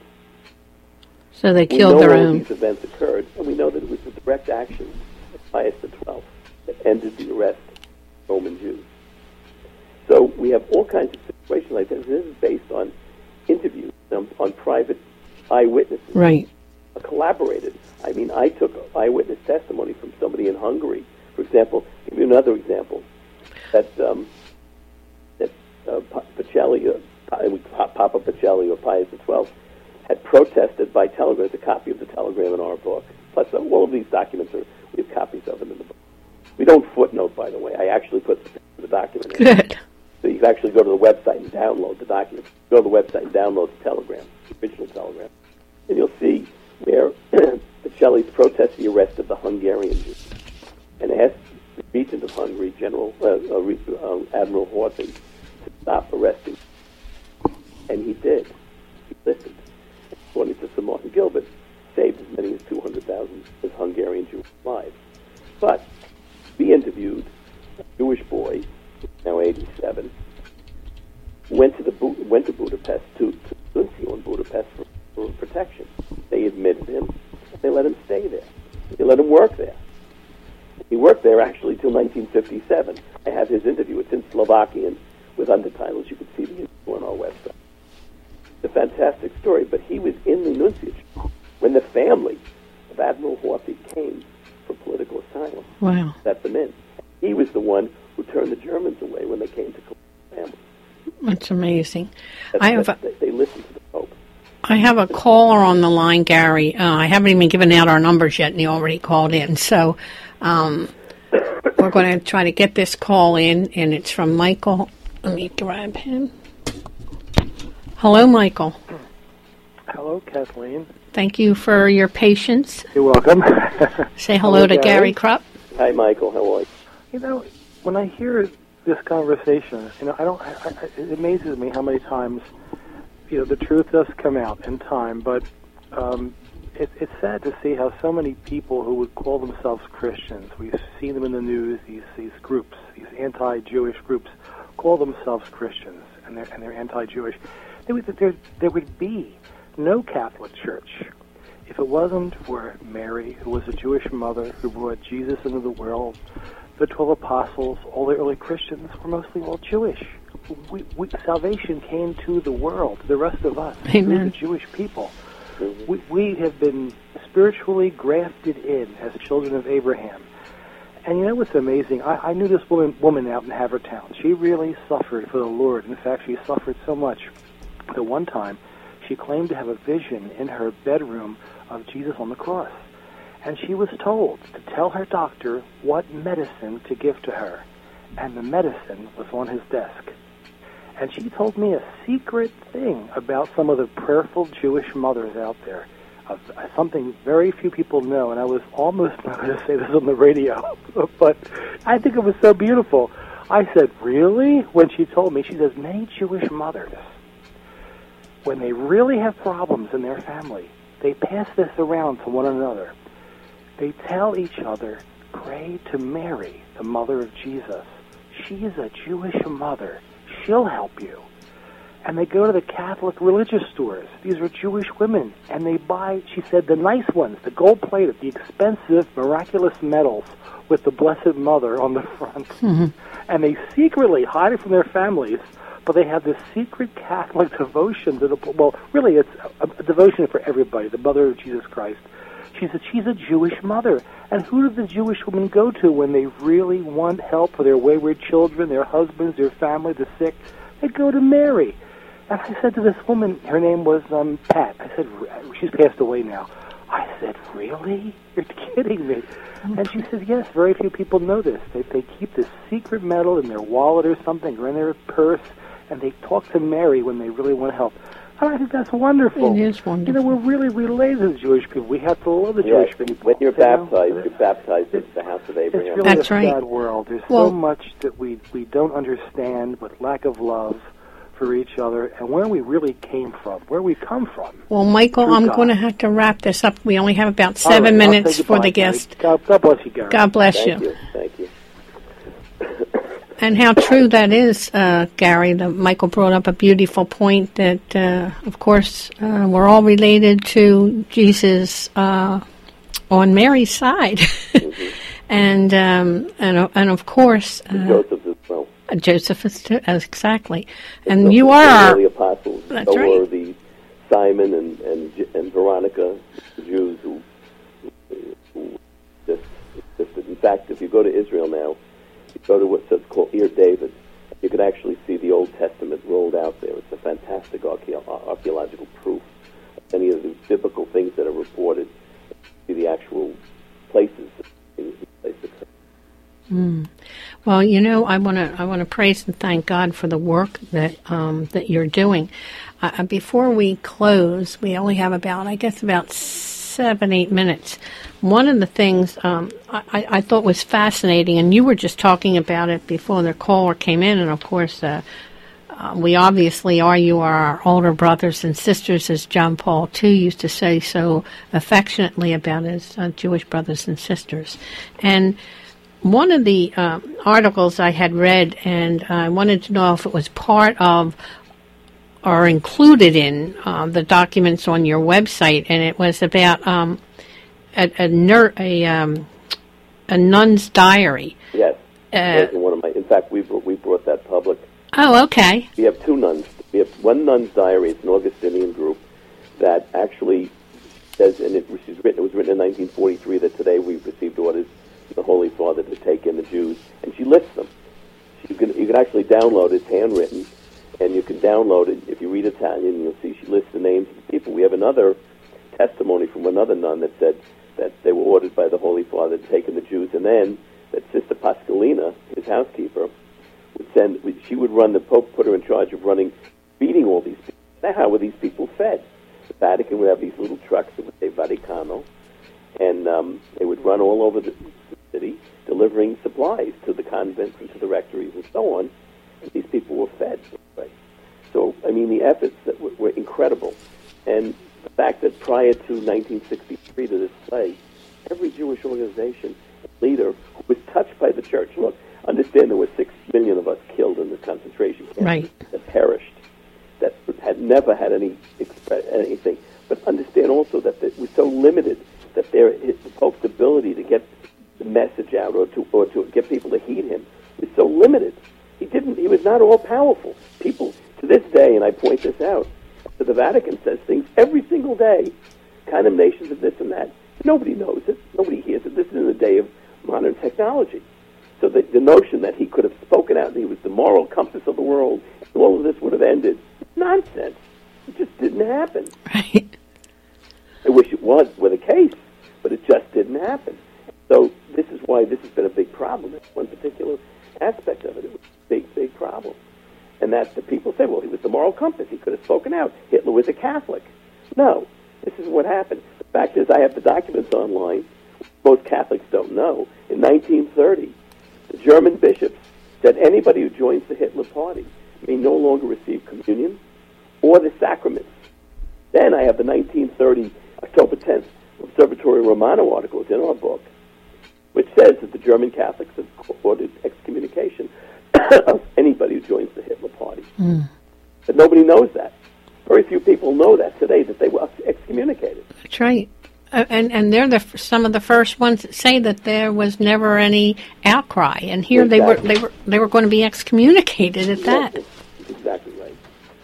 S3: So they
S4: We
S3: killed
S4: know
S3: their
S4: all
S3: own.
S4: these events occurred, and we know that it was the direct action of Pius the twelfth that ended the arrest of Roman Jews. So we have all kinds of situations like this. This is based on interviews, on, on private eyewitnesses.
S3: Right.
S4: Collaborated. I mean, I took eyewitness testimony from somebody in Hungary. For example, I'll give you another example. That um, that uh, Pacelli uh, Papa Pacelli or Pius the twelfth had protested by telegram. There's a copy of the telegram in our book. Plus, all of these documents are, we have copies of them in the book. We don't footnote, by the way. I actually put the document in.
S3: Good.
S4: So you can actually go to the website and download the document. Go to the website and download the telegram, the original telegram. And you'll see where Pacelli's protest the arrest of the Hungarian Jews and asked the regent of Hungary, General uh, uh, Admiral Horthy, to stop arresting. And he did. He listened. According to Sir Martin Gilbert, saved as many as two hundred thousand as Hungarian Jewish lives. But we interviewed a Jewish boy, now eighty-seven, went to the went to Budapest to to Nuncio in Budapest for, for protection. They admitted him. They let him stay there. They let him work there. He worked there actually till nineteen fifty-seven. I have his interview. It's in Slovakian with undertitles. You can see the interview on our website. It's a fantastic story, but he was in the nuncio when the family of Admiral Horthy came for political asylum.
S3: Wow.
S4: Let them in. He was the one who turned the Germans away when they came to collect the family.
S3: That's amazing.
S4: That's,
S3: I have a,
S4: they, they listened to the Pope.
S3: I have a caller on the line, Gary. Uh, I haven't even given out our numbers yet, and he already called in. So um, we're going to try to get this call in, and it's from Michael. Let me grab him. Hello, Michael.
S5: Hello, Kathleen.
S3: Thank you for your patience.
S5: You're welcome.
S3: Say hello, hello to Gary, Gary Krupp.
S4: Hi, Michael. How are you?
S5: You know, when I hear this conversation, you know, I don't. I, I, it amazes me how many times, you know, the truth does come out in time. But um, it, it's sad to see how so many people who would call themselves Christians, we've seen them in the news. These these groups, these anti-Jewish groups, call themselves Christians, and they're and they're anti-Jewish. There would there, there would be no Catholic Church if it wasn't for Mary, who was a Jewish mother who brought Jesus into the world. The twelve apostles, all the early Christians were mostly all Jewish. We, we, salvation came to the world, to the rest of us,
S3: Amen.
S5: through the Jewish people. We, we have been spiritually grafted in as children of Abraham. And you know what's amazing? I, I knew this woman, woman out in Havertown. She really suffered for the Lord. In fact, she suffered so much that one time she claimed to have a vision in her bedroom of Jesus on the cross. And she was told to tell her doctor what medicine to give to her. And the medicine was on his desk. And she told me a secret thing about some of the prayerful Jewish mothers out there, of something very few people know. And I was almost not going to say this on the radio, but I think it was so beautiful. I said, really? When she told me, she says, many Jewish mothers, when they really have problems in their family, they pass this around to one another. They tell each other, pray to Mary, the mother of Jesus. She is a Jewish mother. She'll help you. And they go to the Catholic religious stores. These are Jewish women. And they buy, she said, the nice ones, the gold-plated, the expensive, miraculous medals with the Blessed Mother on the front. Mm-hmm. And they secretly hide it from their families, but they have this secret Catholic devotion to the, well, really it's a, a devotion for everybody, the mother of Jesus Christ. She said she's a Jewish mother. And who do the Jewish women go to when they really want help for their wayward children, their husbands, their family, the sick? They go to Mary. And I said to this woman, her name was um, Pat. I said, she's passed away now. I said, really? You're kidding me. And she says, yes, very few people know this. They, they keep this secret medal in their wallet or something, or in their purse, and they talk to Mary when they really want help. And I think that's wonderful.
S3: It is wonderful.
S5: You know, we're really related to the Jewish people. We have to love the
S4: yes,
S5: Jewish people.
S4: When you're
S5: you
S4: baptized,
S5: know?
S4: you're baptized into the house of Abraham.
S5: It's really
S3: that's
S5: a
S3: right.
S5: sad world. There's
S3: well,
S5: so much that we, we don't understand with lack of love for each other and where we really came from, where we come from.
S3: Well, Michael,
S5: Through
S3: I'm
S5: God.
S3: going to have to wrap this up. We only have about
S5: All
S3: seven
S5: right,
S3: minutes for
S5: goodbye,
S3: the guest.
S5: God, God bless you, Gary.
S3: God bless
S4: Thank
S3: you.
S4: you. Thank you.
S3: And how true that is, uh, Gary. The, Michael brought up a beautiful point that, uh, of course, uh, we're all related to Jesus uh, on Mary's side. Mm-hmm. and, um, and and of course... Uh,
S4: Joseph as well.
S3: Joseph is too, uh, exactly. And
S4: Joseph
S3: you are our...
S4: the apostles.
S3: That's
S4: so
S3: right.
S4: were the Simon and, and, and Veronica, the Jews who, who just existed. In fact, if you go to Israel now, you go to what's called Ir David. you can actually see the Old Testament rolled out there. It's a fantastic archaeo- archaeological proof of many of the biblical things that are reported. See the actual places that things occur.
S3: Mm. Well, you know, I want to I want to praise and thank God for the work that um, that you're doing. Uh, before we close, we only have about, I guess, about seven, eight minutes. One of the things um, I, I thought was fascinating, and you were just talking about it before the caller came in, and of course, uh, uh, we obviously are, you are our older brothers and sisters, as John Paul the Second used to say so affectionately about his uh, Jewish brothers and sisters. And one of the uh, articles I had read, and I wanted to know if it was part of or included in uh, the documents on your website, and it was about um, a a, ner- a, um, a nun's diary.
S4: Yes,
S3: uh,
S4: one of my. In fact, we brought, we brought that public.
S3: Oh, okay.
S4: We have two nuns. We have one nun's diary. It's an Augustinian group that actually says, and it was written. It was written in nineteen forty-three. That today we've received orders from the Holy Father to take in the Jews, and she lists them. You can you can actually download it. It's handwritten. And you can download it. If you read Italian, you'll see she lists the names of the people. We have another testimony from another nun that said that they were ordered by the Holy Father to take in the Jews, and then that Sister Pascalina, his housekeeper, would send. She would run. The Pope put her in charge of running, feeding all these people. Now, how were these people fed? The Vatican would have these little trucks that would say Vaticano, and um, they would run all over the city, delivering supplies to the convents and to the rectories and so on. And these people were fed. So, I mean, the efforts that were, were incredible. And the fact that prior to nineteen sixty-three, to this play, every Jewish organization leader who was touched by the church, look, understand there were six million of us killed in the concentration camps
S3: right.
S4: that perished, that had never had any expre- anything. But understand also that it was so limited that there, the Pope's ability to get the message out or to or to get people to heed him was so limited. He didn't. He was not all powerful. People to this day, and I point this out, that the Vatican says things every single day, condemnations of this and that. Nobody knows it. Nobody hears it. This is in the day of modern technology. So the, the notion that he could have spoken out and he was the moral compass of the world, and all of this would have ended, nonsense. It just didn't happen.
S3: Right.
S4: I wish it was with a case, but it just didn't happen. So this is why this has been a big problem. That's one particular aspect of it. It was a big, big problem. And that the people say, well, he was the moral compass. He could have spoken out. Hitler was a Catholic. No, this is what happened. The fact is, I have the documents online. Most Catholics don't know. In nineteen thirty, the German bishops said anybody who joins the Hitler Party may no longer receive communion or the sacraments. Then I have the nineteen thirty, October tenth, Observatory Romano article. It's in our book, which says that the German Catholics have ordered excommunication of anybody who joins the Hitler Party.
S3: Mm.
S4: But nobody knows that. Very few people know that today, that they were excommunicated.
S3: That's right. Uh, and and they're the some of the first ones that say that there was never any outcry, and here
S4: Exactly.
S3: they were they were they were going to be excommunicated at that.
S4: Yes, exactly right.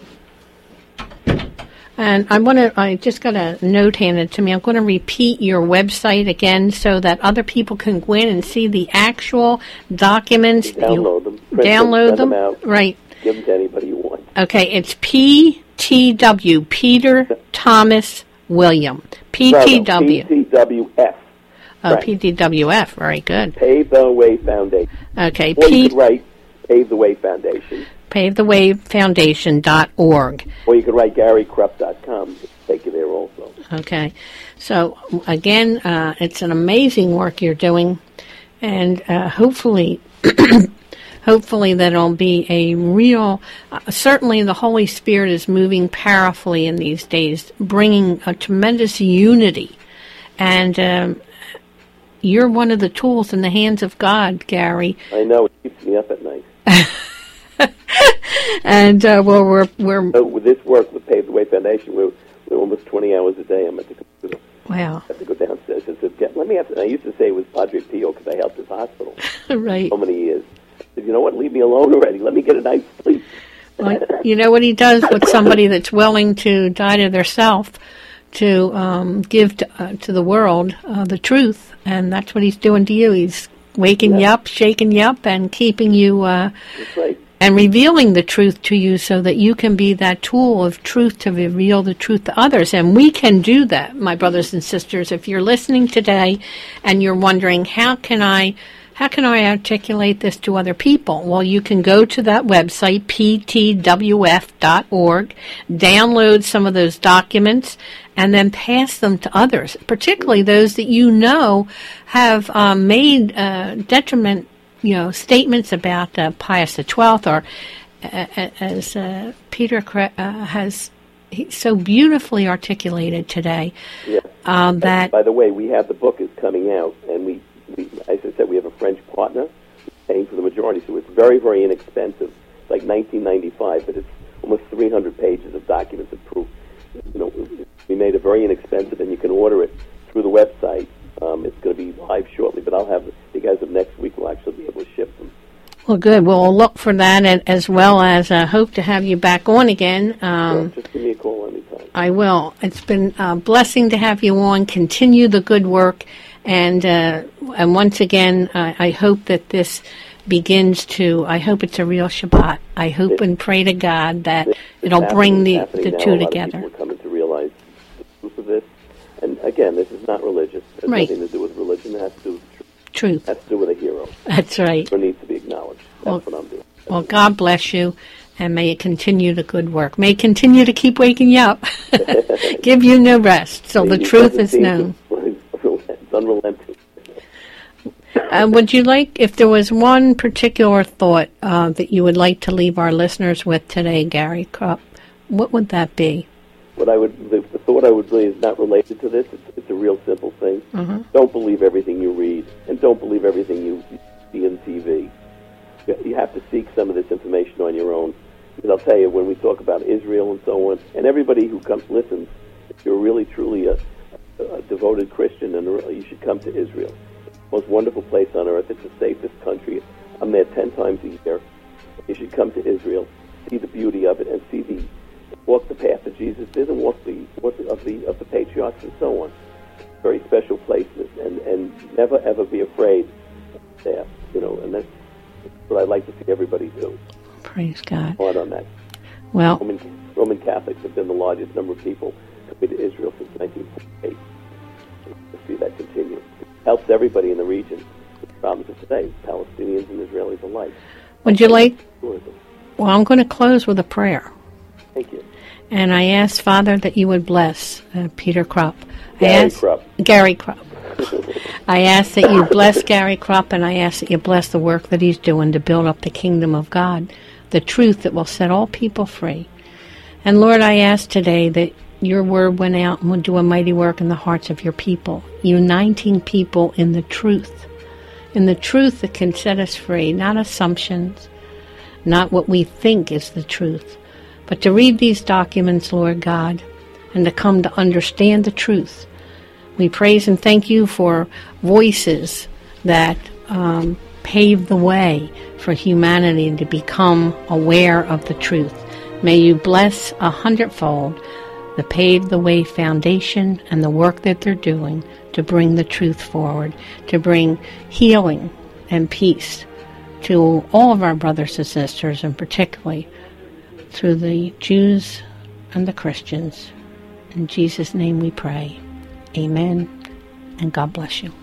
S3: And I want to. I just got a note handed to me. I'm going to repeat your website again so that other people can go in and see the actual documents.
S4: Download them. Print
S3: Download
S4: them.
S3: them.
S4: Send them out.
S3: Right.
S4: Give them to anybody you want.
S3: Okay. It's P T W. Peter Thomas William. P T W.
S4: No, no, P T W F.
S3: Oh,
S4: Right.
S3: P T W F. Very good.
S4: Pave the Way Foundation.
S3: Okay.
S4: Or
S3: P-
S4: you could write Pave the Way Foundation.
S3: pave the way foundation dot org.
S4: Or you could write Gary Krupp dot com. Take you there also.
S3: Okay. So, again, uh, it's an amazing work you're doing, and uh, hopefully, hopefully that'll be a real, uh, certainly the Holy Spirit is moving powerfully in these days, bringing a tremendous unity, and um, you're one of the tools in the hands of God, Gary.
S4: I know. It keeps me up at night.
S3: And, uh, well, we're... we're
S4: So with this work with Pave the Way Foundation, we're, we're almost twenty hours a day. I'm at the computer.
S3: wow.
S4: I have to go downstairs. I said, Get, let me have to, I used to say it was Padre Pio because I helped his hospital
S3: Right.
S4: so many years. I said, you know what, leave me alone already. Let me get a night's sleep.
S3: Well, you know what he does with somebody that's willing to die to their self to um, give to, uh, to the world uh, the truth, and that's what he's doing to you. He's waking you
S4: Yeah.
S3: up, shaking you up, and keeping you uh,
S4: That's right.
S3: and revealing the truth to you so that you can be that tool of truth to reveal the truth to others. And we can do that, my brothers and sisters. If you're listening today and you're wondering, how can I how can I articulate this to other people? Well, you can go to that website, p t w f dot org, download some of those documents, and then pass them to others, particularly those that you know have um, made uh, detriment you know, statements about uh, Pius the twelfth, or uh, as uh, Peter uh, has he so beautifully articulated today.
S4: Yeah.
S3: Um, that
S4: by the way, we have the book is coming out, and we, we, as I said, we have a French partner paying for the majority, so it's very, very inexpensive. It's like nineteen ninety-five, but it's almost three hundred pages of documents of proof. You know, we made it very inexpensive, and you can order it through the website. Um, it's going to be live shortly, but I'll have, I think as of next week, we'll actually be able to ship them.
S3: Well, good. We'll look for that, and as well as uh, hope to have you back on again. Um,
S4: sure, just give me a call anytime.
S3: I will. It's been a blessing to have you on. Continue the good work, and uh, and once again, uh, I hope that this begins to, I hope it's a real Shabbat. I hope it, and pray to God that
S4: this,
S3: it'll bring the, the
S4: now.
S3: two
S4: a lot
S3: together.
S4: Of people are coming to realize the truth of this. And again, this is not religious. It has
S3: right.
S4: nothing to do with religion. It has to do with truth.
S3: Truth.
S4: It has to do with a hero.
S3: That's right.
S4: It needs to be acknowledged. That's
S3: well,
S4: what I'm doing. That's
S3: well, God bless you, and may it continue the good work. May it continue to keep waking you up. Give you no rest, so the
S4: It
S3: truth is known.
S4: To, it's unrelenting.
S3: Uh, would you like, if there was one particular thought uh, that you would like to leave our listeners with today, Gary Krupp, what would that be?
S4: What I would, the, the thought I would really is not related to this. It's, it's a real simple thing.
S3: Mm-hmm.
S4: Don't believe everything you read, and don't believe everything you see on T V. You have to seek some of this information on your own. Because I'll tell you, when we talk about Israel and so on, and everybody who comes listens, if you're really truly a, a devoted Christian, and you should come to Israel. It's the most wonderful place on earth. It's the safest country. I'm there ten times a year. You should come to Israel, see the beauty of it, and see the walk the path that Jesus did, and walk the walk the, of the of the patriarchs and so on. Very special places, and and never ever be afraid there. You know, and that's what I'd like to see everybody do.
S3: Praise God.
S4: Hard on that.
S3: Well,
S4: Roman, Roman Catholics have been the largest number of people coming to Israel since nineteen forty-eight. To see that continue. It helps everybody in the region. The problems of today, Palestinians and Israelis alike.
S3: Would you like,
S4: Tourism.
S3: well, I'm going to close with a prayer.
S4: Thank you.
S3: And I ask, Father, that you would bless uh, Peter Krupp. I
S4: Gary
S3: ask,
S4: Krupp.
S3: Gary Krupp. I ask that you bless Gary Krupp, and I ask that you bless the work that he's doing to build up the kingdom of God, the truth that will set all people free. And Lord, I ask today that your word went out and will do a mighty work in the hearts of your people, uniting people in the truth, in the truth that can set us free, not assumptions, not what we think is the truth, but to read these documents, Lord God, and to come to understand the truth. We praise and thank you for voices that um, pave the way for humanity to become aware of the truth. May you bless a hundredfold the Pave the Way Foundation and the work that they're doing to bring the truth forward, to bring healing and peace to all of our brothers and sisters, and particularly through the Jews and the Christians. In Jesus' name we pray. Amen, and God bless you.